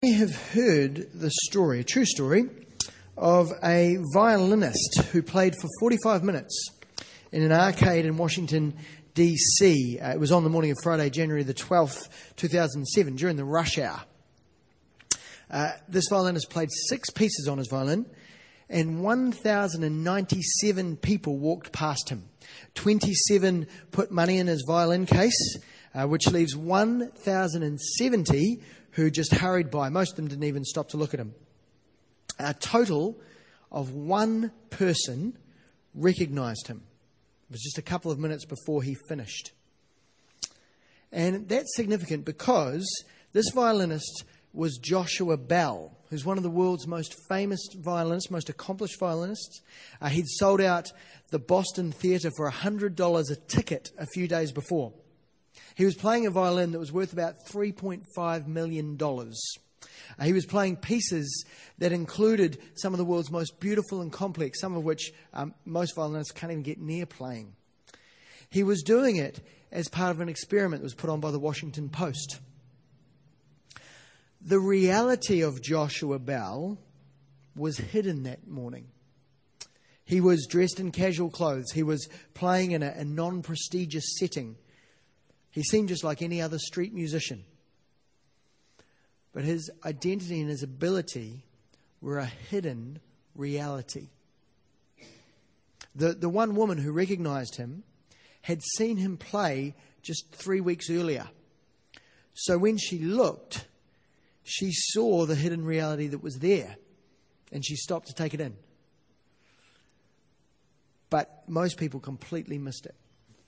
I have heard the story, a true story, of a violinist who played for 45 minutes in an arcade in Washington, D.C. It was on the morning of Friday, January the 12th, 2007, during the rush hour. This violinist played 6 pieces on his violin, and 1,097 people walked past him. 27 put money in his violin case, which leaves 1,070 who just hurried by. Most of them didn't even stop to look at him. A total of 1 person recognized him. It was just a couple of minutes before he finished. And that's significant because this violinist was Joshua Bell, who's one of the world's most famous violinists, most accomplished violinists. He'd sold out the Boston Theatre for $100 a ticket a few days before. He was playing a violin that was worth about $3.5 million. He was playing pieces that included some of the world's most beautiful and complex, some of which most violinists can't even get near playing. He was doing it as part of an experiment that was put on by the Washington Post. The reality of Joshua Bell was hidden that morning. He was dressed in casual clothes. He was playing in a non-prestigious setting. He seemed just like any other street musician. But his identity and his ability were a hidden reality. The one woman who recognized him had seen him play just 3 weeks earlier. So when she looked, she saw the hidden reality that was there, and she stopped to take it in. But most people completely missed it.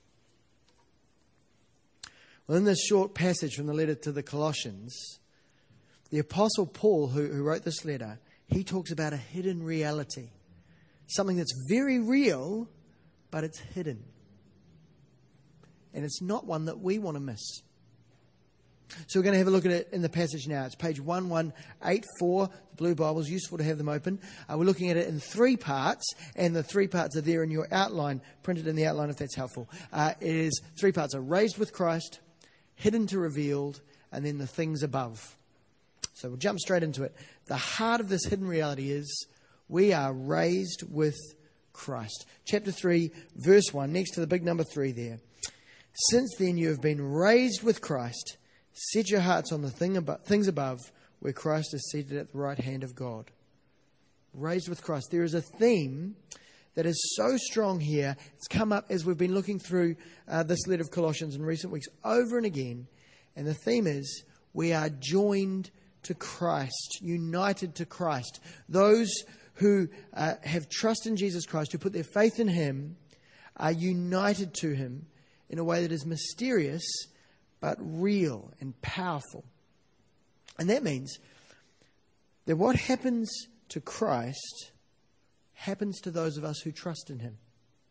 Well, in this short passage from the letter to the Colossians, the Apostle Paul, who wrote this letter, he talks about a hidden reality. Something that's very real, but it's hidden. And it's not one that we want to miss. So we're going to have a look at it in the passage now. It's page 1184. The Blue Bible's useful to have them open. We're looking at it in 3 parts, and the 3 parts are there in your outline, printed in the outline if that's helpful. It is 3 parts: are raised with Christ, hidden to revealed, and then the things above. So we'll jump straight into it. The heart of this hidden reality is we are raised with Christ. Chapter 3, verse 1, next to the big number 3 there. Since then you have been raised with Christ. Set your hearts on the things above, where Christ is seated at the right hand of God. Raised with Christ. There is a theme that is so strong here. It's come up as we've been looking through this letter of Colossians in recent weeks over and again. And the theme is we are joined to Christ, united to Christ. Those who have trust in Jesus Christ, who put their faith in Him, are united to Him in a way that is mysterious but real and powerful. And that means that what happens to Christ happens to those of us who trust in Him.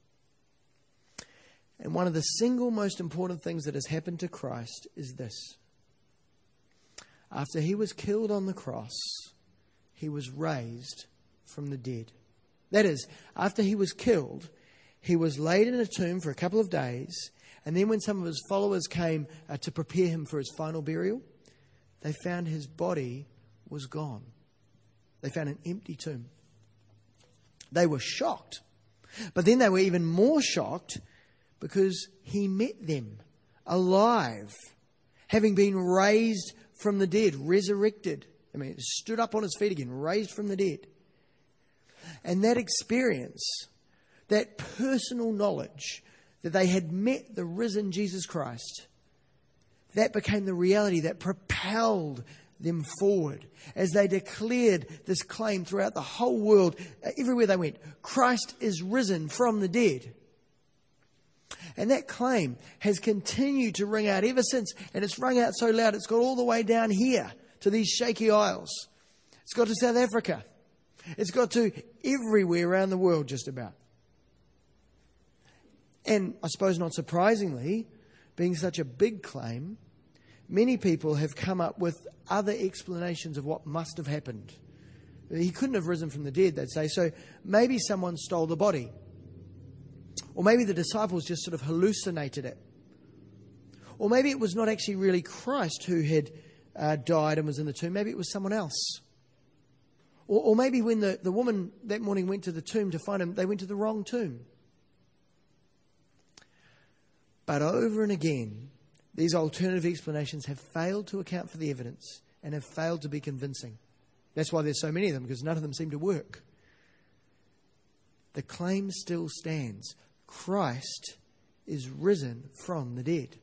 And one of the single most important things that has happened to Christ is this. After He was killed on the cross, He was raised from the dead. That is, after He was killed, He was laid in a tomb for a couple of days, and then when some of His followers came to prepare Him for His final burial, they found His body was gone. They found an empty tomb. They were shocked. But then they were even more shocked because He met them alive, having been raised from the dead, resurrected. Stood up on His feet again, raised from the dead. And that experience, that personal knowledge that they had met the risen Jesus Christ, that became the reality that propelled them forward as they declared this claim throughout the whole world, everywhere they went. Christ is risen from the dead. And that claim has continued to ring out ever since. And it's rung out so loud, it's got all the way down here to these shaky isles. It's got to South Africa. It's got to everywhere around the world just about. And I suppose not surprisingly, being such a big claim, many people have come up with other explanations of what must have happened. He couldn't have risen from the dead, they'd say. So maybe someone stole the body. Or maybe the disciples just sort of hallucinated it. Or maybe it was not actually really Christ who had died and was in the tomb. Maybe it was someone else. Or maybe when the woman that morning went to the tomb to find him, they went to the wrong tomb. But over and again, these alternative explanations have failed to account for the evidence and have failed to be convincing. That's why there's so many of them, because none of them seem to work. The claim still stands. Christ is risen from the dead.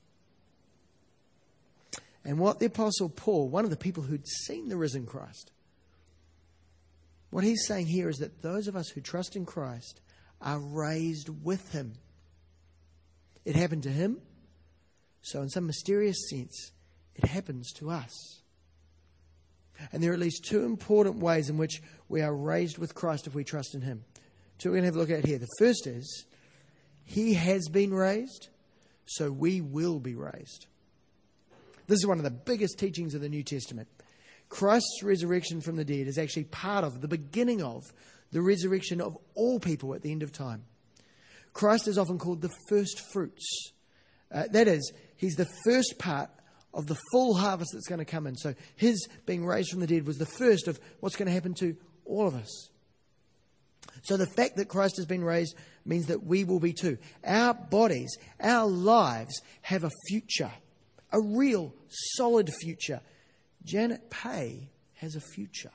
And what the Apostle Paul, one of the people who'd seen the risen Christ, what he's saying here is that those of us who trust in Christ are raised with him. It happened to him, so in some mysterious sense, it happens to us. And there are at least two important ways in which we are raised with Christ if we trust in him. So we're going to have a look at here. The first is, he has been raised, so we will be raised. This is one of the biggest teachings of the New Testament. Christ's resurrection from the dead is actually part of, the beginning of, the resurrection of all people at the end of time. Christ is often called the first fruits. That is, he's the first part of the full harvest that's going to come in. So his being raised from the dead was the first of what's going to happen to all of us. So the fact that Christ has been raised means that we will be too. Our bodies, our lives have a future, a real solid future. Janet Pay has a future.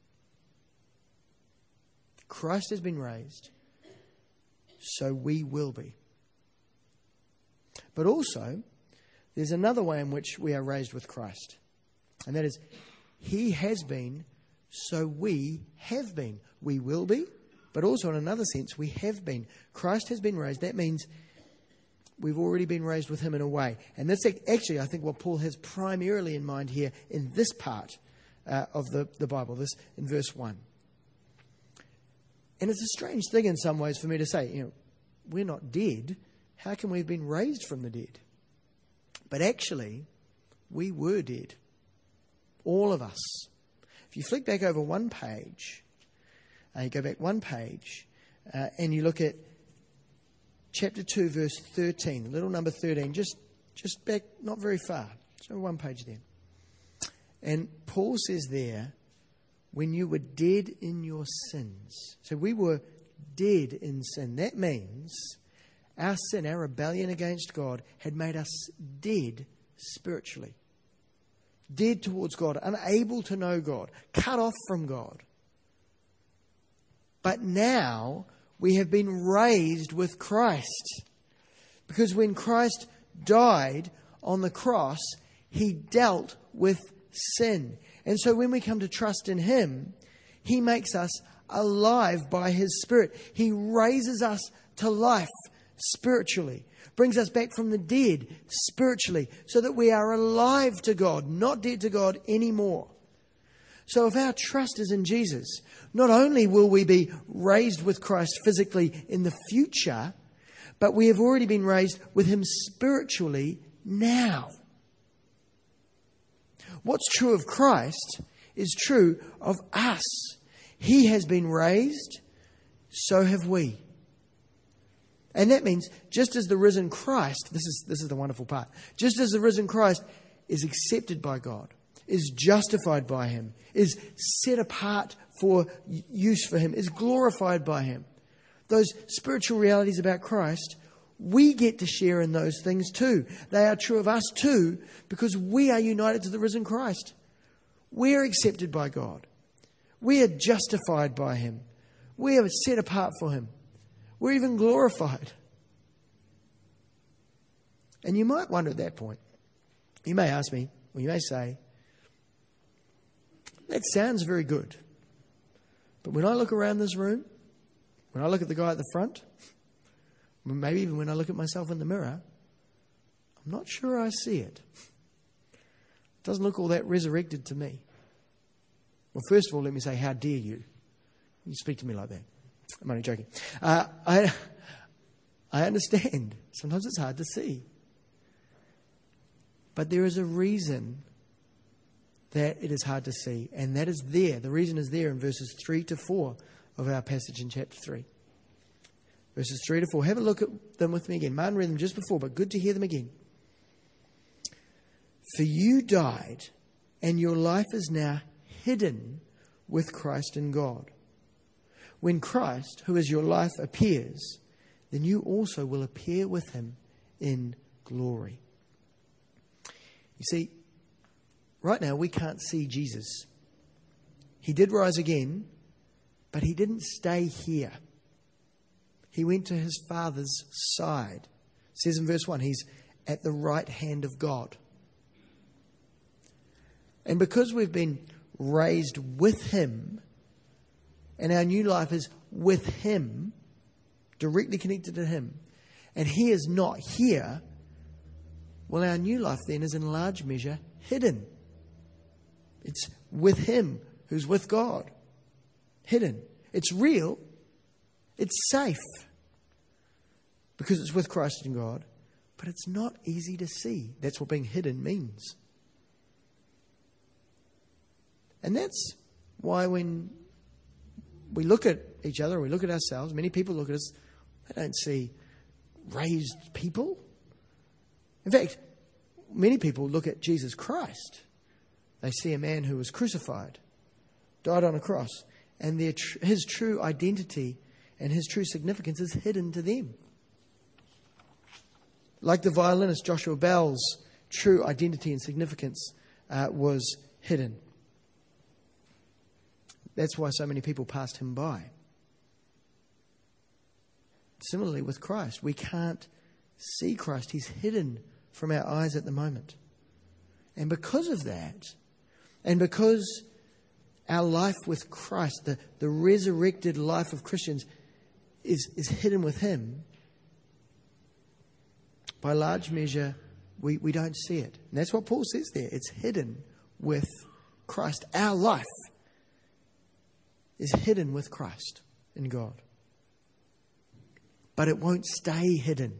Christ has been raised, so we will be. But also, there's another way in which we are raised with Christ. And that is, he has been, so we have been. We will be, but also in another sense, we have been. Christ has been raised. That means we've already been raised with him in a way. And that's actually, I think, what Paul has primarily in mind here in this part of the Bible, this in verse 1. And it's a strange thing in some ways for me to say, we're not dead. How can we have been raised from the dead? But actually, we were dead. All of us. If you flick back over one page, you go back one page, and you look at chapter 2, verse 13, little number 13, just back, not very far. So one page there. And Paul says there, when you were dead in your sins. So we were dead in sin. That means our sin, our rebellion against God, had made us dead spiritually. Dead towards God, unable to know God, cut off from God. But now we have been raised with Christ. Because when Christ died on the cross, he dealt with sin. And so when we come to trust in him, he makes us alive by his Spirit. He raises us to life spiritually, brings us back from the dead spiritually, so that we are alive to God, not dead to God anymore. So if our trust is in Jesus, not only will we be raised with Christ physically in the future, but we have already been raised with him spiritually now. What's true of Christ is true of us. He has been raised, so have we. And that means just as the risen Christ, this is the wonderful part, just as the risen Christ is accepted by God, is justified by him, is set apart for use for him, is glorified by him, those spiritual realities about Christ, we get to share in those things too. They are true of us too, because we are united to the risen Christ. We are accepted by God. We are justified by him. We are set apart for him. We're even glorified. And you might wonder at that point, you may ask me, or you may say, that sounds very good. But when I look around this room, when I look at the guy at the front, maybe even when I look at myself in the mirror, I'm not sure I see it. It doesn't look all that resurrected to me. Well, first of all, let me say, how dare you? You speak to me like that. I'm only joking. I understand. Sometimes it's hard to see. But there is a reason that it is hard to see. And that is there. The reason is there in verses 3 to 4 of our passage in chapter 3. Verses 3 to 4. Have a look at them with me again. Martin read them just before, but good to hear them again. For you died, and your life is now hidden with Christ in God. When Christ, who is your life, appears, then you also will appear with him in glory. You see, right now we can't see Jesus. He did rise again, but he didn't stay here. He went to his Father's side. It says in verse 1, he's at the right hand of God. And because we've been raised with him, and our new life is with him, directly connected to him, and he is not here, well, our new life then is in large measure hidden. It's with him who's with God. Hidden. It's real. It's safe. Because it's with Christ and God. But it's not easy to see. That's what being hidden means. And that's why when we look at each other, we look at ourselves, many people look at us, they don't see raised people. In fact, many people look at Jesus Christ. They see a man who was crucified, died on a cross, and his true identity and his true significance is hidden to them. Like the violinist Joshua Bell's true identity and significance was hidden. That's why so many people passed him by. Similarly with Christ, we can't see Christ. He's hidden from our eyes at the moment. And because of that, and because our life with Christ, the resurrected life of Christians, is hidden with him, by large measure, we don't see it. And that's what Paul says there. It's hidden with Christ. Our life is hidden with Christ in God. But it won't stay hidden.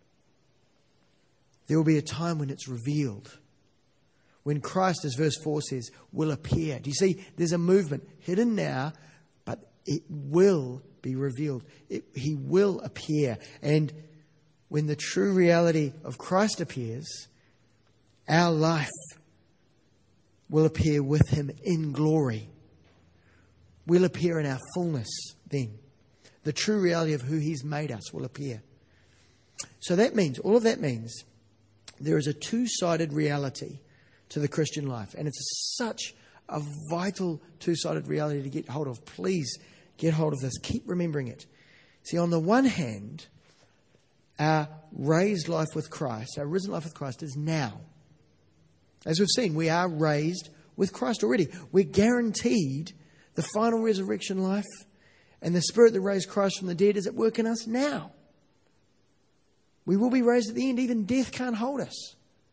There will be a time when it's revealed. When Christ, as verse 4 says, will appear. Do you see? There's a movement hidden now, but it will be revealed. He will appear. And when the true reality of Christ appears, our life will appear with him in glory. We'll appear in our fullness then. The true reality of who he's made us will appear. So that means, all of that means, there is a two-sided reality to the Christian life. And it's such a vital two-sided reality to get hold of. Please get hold of this. Keep remembering it. See, on the one hand, our raised life with Christ, our risen life with Christ is now. As we've seen, we are raised with Christ already. We're guaranteed the final resurrection life, and the Spirit that raised Christ from the dead is at work in us now. We will be raised at the end. Even death can't hold us.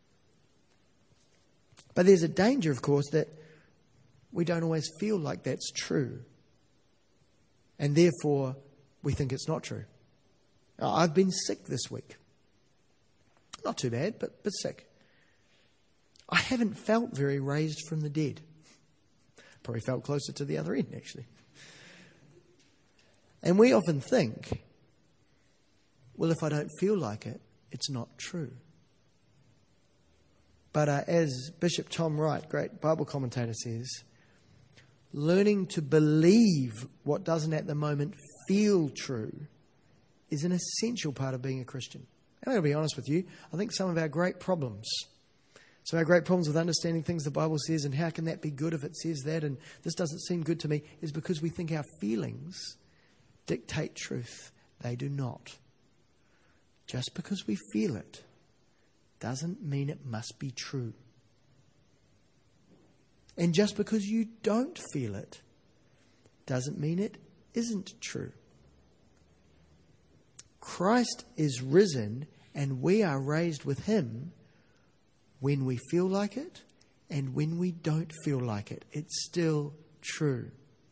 But there's a danger, of course, that we don't always feel like that's true. And therefore, we think it's not true. I've been sick this week. Not too bad, but sick. I haven't felt very raised from the dead. Probably felt closer to the other end, actually. And we often think, well, if I don't feel like it, it's not true. But as Bishop Tom Wright, great Bible commentator, says, learning to believe what doesn't at the moment feel true is an essential part of being a Christian. And I'm going to be honest with you, I think some of our great problems with understanding things the Bible says, and how can that be good if it says that, and this doesn't seem good to me, is because we think our feelings dictate truth. They do not. Just because we feel it doesn't mean it must be true. And just because you don't feel it doesn't mean it isn't true. Christ is risen and we are raised with him when we feel like it and when we don't feel like it. It's still true.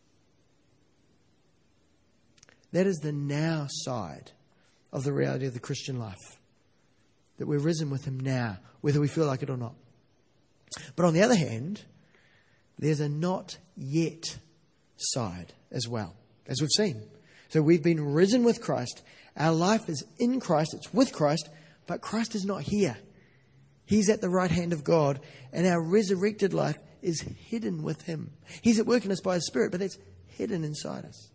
That is the now side of the reality of the Christian life. That we're risen with him now, whether we feel like it or not. But on the other hand, there's a not yet side as well, as we've seen. So we've been risen with Christ. Our life is in Christ. It's with Christ. But Christ is not here. He's at the right hand of God. And our resurrected life is hidden with him. He's at work in us by his Spirit, but that's hidden inside us.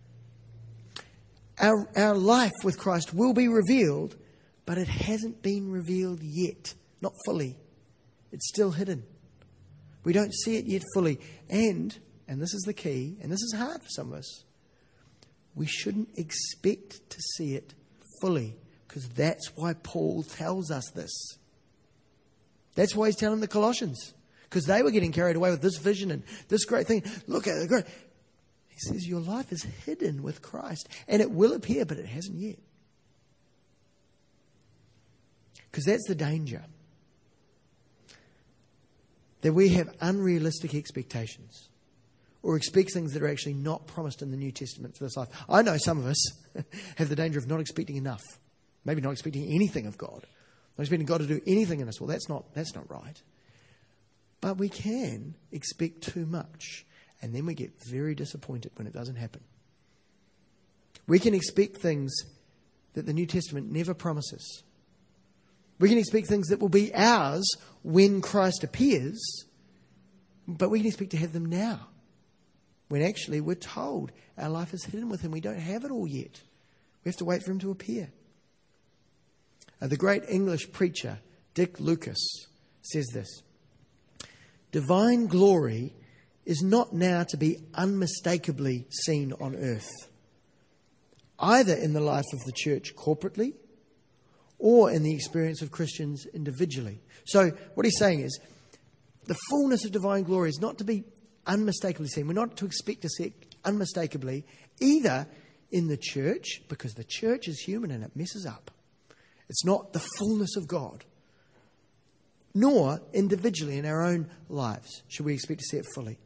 Our life with Christ will be revealed, but it hasn't been revealed yet. Not fully. It's still hidden. We don't see it yet fully. And this is the key, and this is hard for some of us, we shouldn't expect to see it fully, because that's why Paul tells us this. That's why he's telling the Colossians, because they were getting carried away with this vision and this great thing. Look at it. He says your life is hidden with Christ, and it will appear, but it hasn't yet. Because that's the danger. That we have unrealistic expectations, or expect things that are actually not promised in the New Testament for this life. I know some of us have the danger of not expecting enough. Maybe not expecting anything of God. Not expecting God to do anything in us. Well, that's not right. But we can expect too much, and then we get very disappointed when it doesn't happen. We can expect things that the New Testament never promises. We can expect things that will be ours when Christ appears, but we can expect to have them now, when actually we're told our life is hidden with him. We don't have it all yet. We have to wait for him to appear. The great English preacher, Dick Lucas, says this: divine glory is not now to be unmistakably seen on earth, either in the life of the church corporately or in the experience of Christians individually. So what he's saying is, the fullness of divine glory is not to be unmistakably seen. We're not to expect to see it unmistakably, either in the church, because the church is human and it messes up. It's not the fullness of God. Nor individually in our own lives should we expect to see it fully.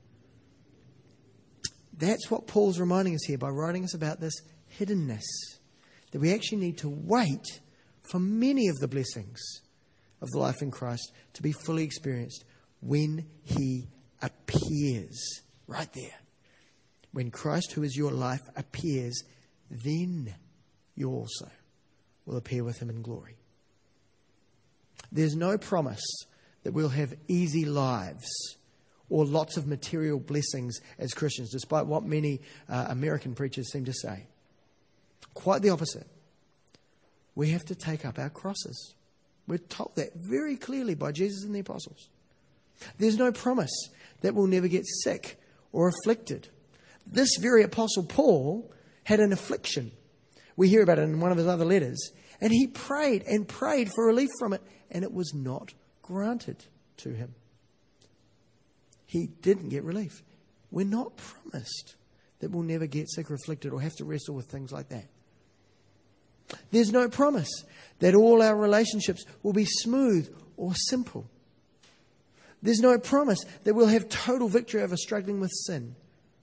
That's what Paul's reminding us here by writing us about this hiddenness. That we actually need to wait for many of the blessings of the life in Christ to be fully experienced when he appears. Right there. When Christ, who is your life, appears, then you also will appear with him in glory. There's no promise that we'll have easy lives or lots of material blessings as Christians, despite what many American preachers seem to say. Quite the opposite. We have to take up our crosses. We're told that very clearly by Jesus and the apostles. There's no promise that we'll never get sick or afflicted. This very apostle Paul had an affliction. We hear about it in one of his other letters. And he prayed and prayed for relief from it, and it was not granted to him. He didn't get relief. We're not promised that we'll never get sick or afflicted or have to wrestle with things like that. There's no promise that all our relationships will be smooth or simple. There's no promise that we'll have total victory over struggling with sin.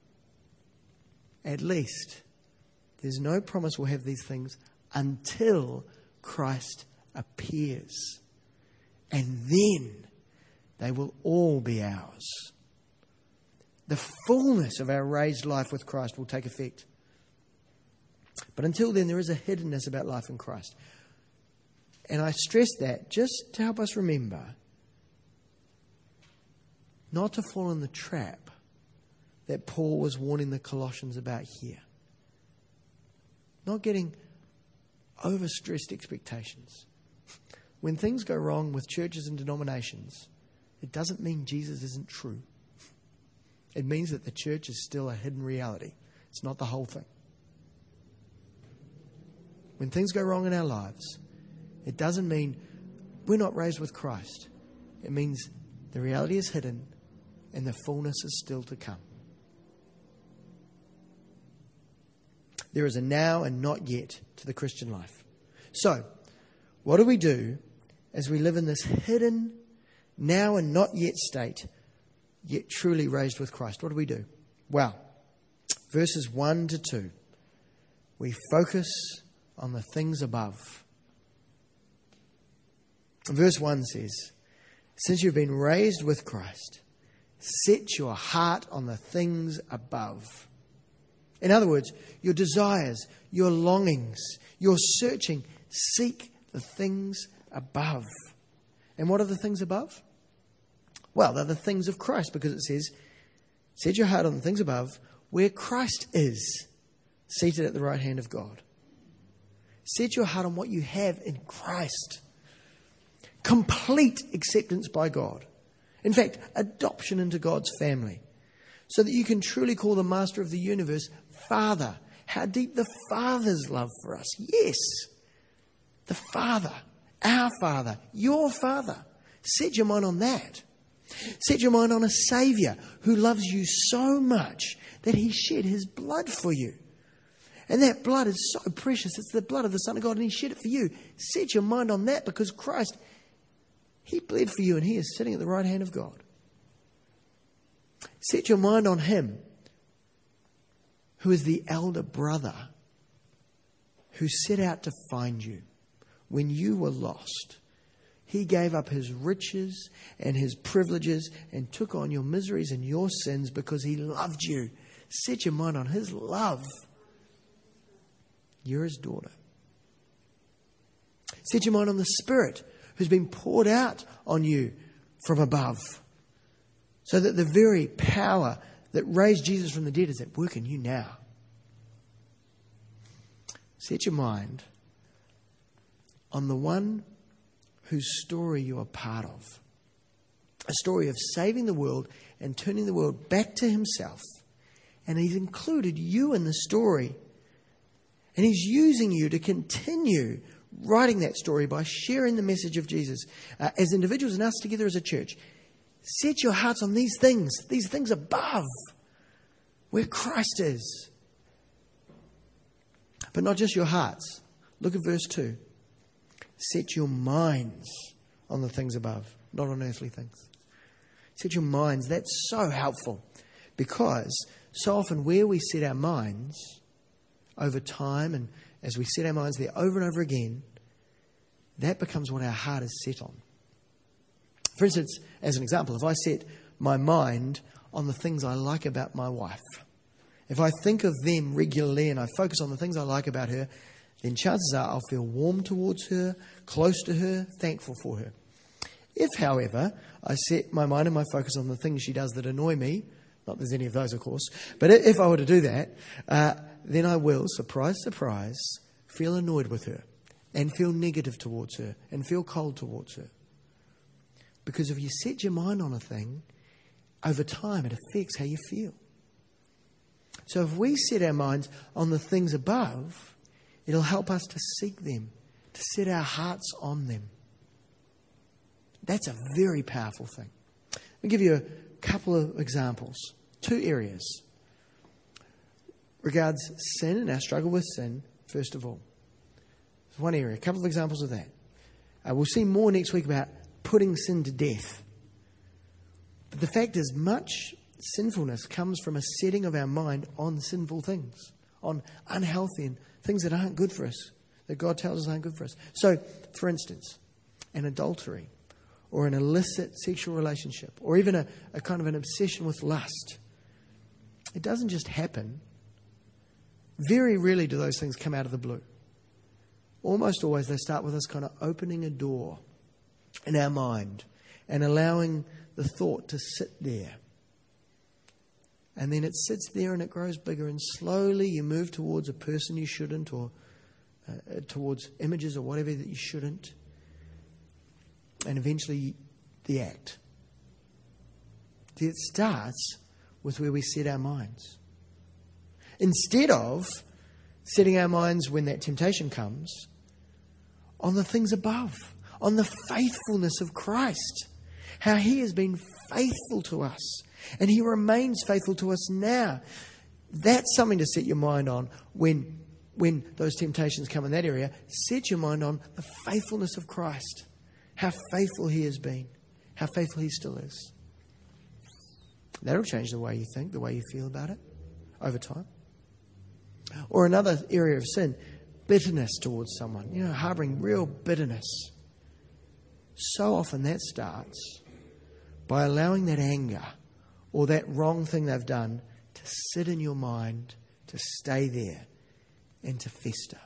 At least, there's no promise we'll have these things until Christ appears. And then they will all be ours. The fullness of our raised life with Christ will take effect. But until then, there is a hiddenness about life in Christ. And I stress that just to help us remember not to fall in the trap that Paul was warning the Colossians about here. Not getting overstressed expectations. When things go wrong with churches and denominations, it doesn't mean Jesus isn't true. It means that the church is still a hidden reality. It's not the whole thing. When things go wrong in our lives, it doesn't mean we're not raised with Christ. It means the reality is hidden and the fullness is still to come. There is a now and not yet to the Christian life. So, what do we do as we live in this hidden, now and not yet state, yet truly raised with Christ? What do we do? Well, verses 1 to 2, we focus on the things above. Verse 1 says, since you've been raised with Christ, set your heart on the things above. In other words, your desires, your longings, your searching, seek the things above. And what are the things above? Well, they're the things of Christ, because it says, set your heart on the things above, where Christ is, seated at the right hand of God. Set your heart on what you have in Christ. Complete acceptance by God. In fact, adoption into God's family. So that you can truly call the master of the universe Father. How deep the Father's love for us. Yes. The Father. Our Father. Your Father. Set your mind on that. Set your mind on a Saviour who loves you so much that He shed His blood for you. And that blood is so precious. It's the blood of the Son of God, and He shed it for you. Set your mind on that, because Christ, He bled for you, and He is sitting at the right hand of God. Set your mind on Him, who is the elder brother, who set out to find you when you were lost. He gave up His riches and His privileges and took on your miseries and your sins because He loved you. Set your mind on His love. You're His daughter. Set your mind on the Spirit who's been poured out on you from above, so that the very power that raised Jesus from the dead is at work in you now. Set your mind on the one whose story you are part of. A story of saving the world and turning the world back to Himself. And He's included you in the story. And He's using you to continue writing that story by sharing the message of Jesus as individuals and us together as a church. Set your hearts on these things above, where Christ is. But not just your hearts. Look at verse 2. Set your minds on the things above, not on earthly things. Set your minds. That's so helpful, because so often where we set our minds over time, and as we set our minds there over and over again, that becomes what our heart is set on. For instance, as an example, if I set my mind on the things I like about my wife, if I think of them regularly and I focus on the things I like about her, then chances are I'll feel warm towards her, close to her, thankful for her. If, however, I set my mind and my focus on the things she does that annoy me, not that there's any of those, of course, but if I were to do that, then I will, surprise, surprise, feel annoyed with her and feel negative towards her and feel cold towards her. Because if you set your mind on a thing, over time it affects how you feel. So if we set our minds on the things above, it'll help us to seek them, to set our hearts on them. That's a very powerful thing. I'll give you a couple of examples. 2 areas. Regards sin and our struggle with sin, first of all. There's one area, a couple of examples of that. We'll see more next week about putting sin to death. But the fact is, much sinfulness comes from a setting of our mind on sinful things, on unhealthy and things that aren't good for us, that God tells us aren't good for us. So, for instance, an adultery or an illicit sexual relationship or even a kind of an obsession with lust. It doesn't just happen. Very rarely do those things come out of the blue. Almost always they start with us kind of opening a door in our mind and allowing the thought to sit there. And then it sits there and it grows bigger, and slowly you move towards a person you shouldn't, or towards images or whatever that you shouldn't. And eventually the act. It starts with where we set our minds. Instead of setting our minds when that temptation comes on the things above, on the faithfulness of Christ, how He has been faithful to us and He remains faithful to us now. That's something to set your mind on when those temptations come in that area. Set your mind on the faithfulness of Christ, how faithful He has been, how faithful He still is. That'll change the way you think, the way you feel about it over time. Or another area of sin, bitterness towards someone, harboring real bitterness. So often that starts by allowing that anger or that wrong thing they've done to sit in your mind, to stay there and to fester.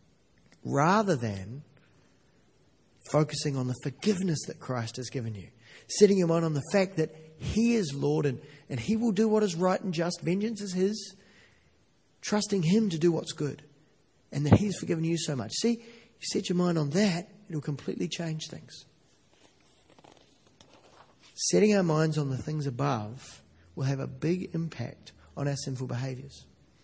Rather than focusing on the forgiveness that Christ has given you. Setting your mind on the fact that He is Lord and He will do what is right and just. Vengeance is His. Trusting Him to do what's good. And that He's forgiven you so much. See, you set your mind on that, it'll completely change things. Setting our minds on the things above will have a big impact on our sinful behaviours.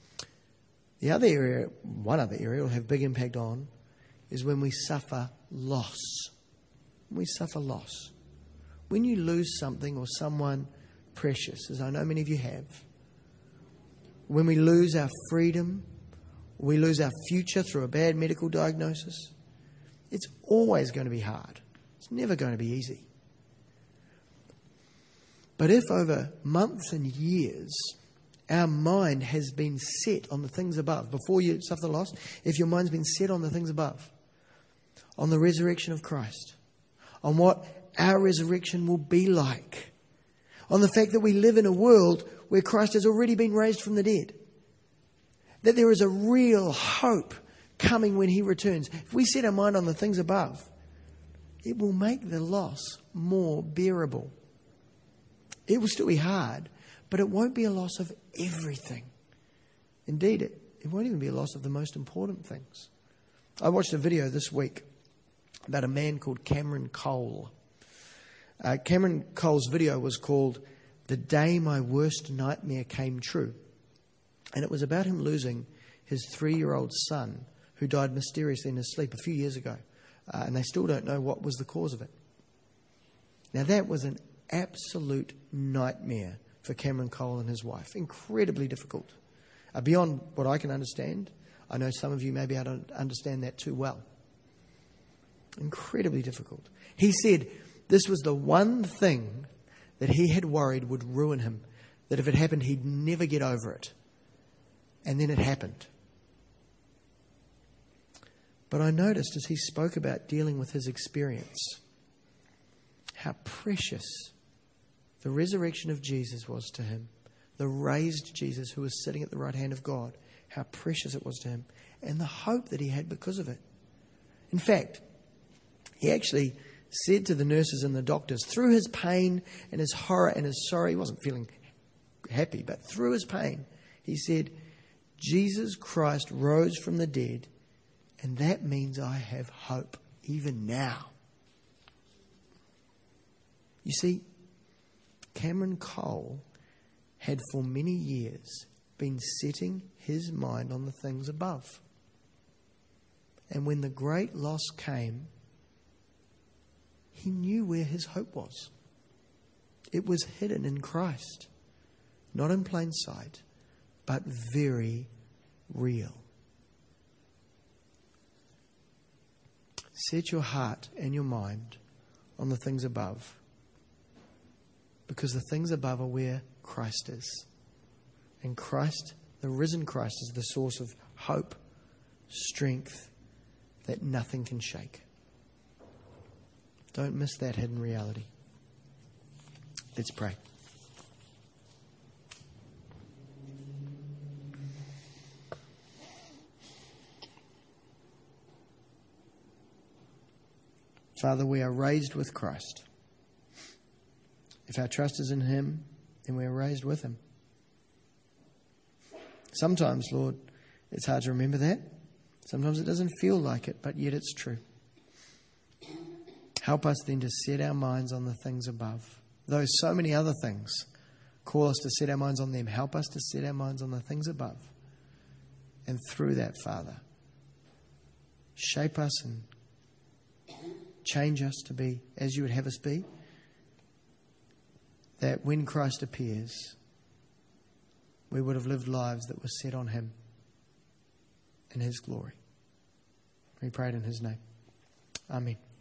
One other area will have big impact on is when we suffer loss. When we suffer loss. When you lose something or someone precious, as I know many of you have, when we lose our freedom, we lose our future through a bad medical diagnosis, it's always going to be hard. It's never going to be easy. But if over months and years our mind has been set on the things above, before you suffer the loss, if your mind's been set on the things above, on the resurrection of Christ, on what our resurrection will be like, on the fact that we live in a world where Christ has already been raised from the dead, that there is a real hope coming when He returns. If we set our mind on the things above, it will make the loss more bearable. It will still be hard, but it won't be a loss of everything. Indeed, it won't even be a loss of the most important things. I watched a video this week about a man called Cameron Cole. Cameron Cole's video was called "The Day My Worst Nightmare Came True." And it was about him losing his 3-year-old son who died mysteriously in his sleep a few years ago. And they still don't know what was the cause of it. Now that was an absolute nightmare for Cameron Cole and his wife. Incredibly difficult. Beyond what I can understand. I know some of you may be able to understand that too well. Incredibly difficult. He said this was the one thing that he had worried would ruin him. That if it happened, he'd never get over it. And then it happened. But I noticed as he spoke about dealing with his experience, how precious the resurrection of Jesus was to him. The raised Jesus who was sitting at the right hand of God. How precious it was to him. And the hope that he had because of it. In fact, he actually said to the nurses and the doctors, through his pain and his horror and his sorrow, he wasn't feeling happy, but through his pain, he said, Jesus Christ rose from the dead, and that means I have hope even now. You see, Cameron Cole had for many years been setting his mind on the things above. And when the great loss came, he knew where his hope was. It was hidden in Christ, not in plain sight, but very real. Set your heart and your mind on the things above, because the things above are where Christ is. And Christ, the risen Christ, is the source of hope, strength that nothing can shake. Don't miss that hidden reality. Let's pray. Father, we are raised with Christ. If our trust is in Him, then we are raised with Him. Sometimes, Lord, it's hard to remember that. Sometimes it doesn't feel like it, but yet it's true. Help us then to set our minds on the things above. Though so many other things call us to set our minds on them, help us to set our minds on the things above. And through that, Father, shape us and change us to be as you would have us be, that when Christ appears, we would have lived lives that were set on Him and His glory. We pray it in His name. Amen.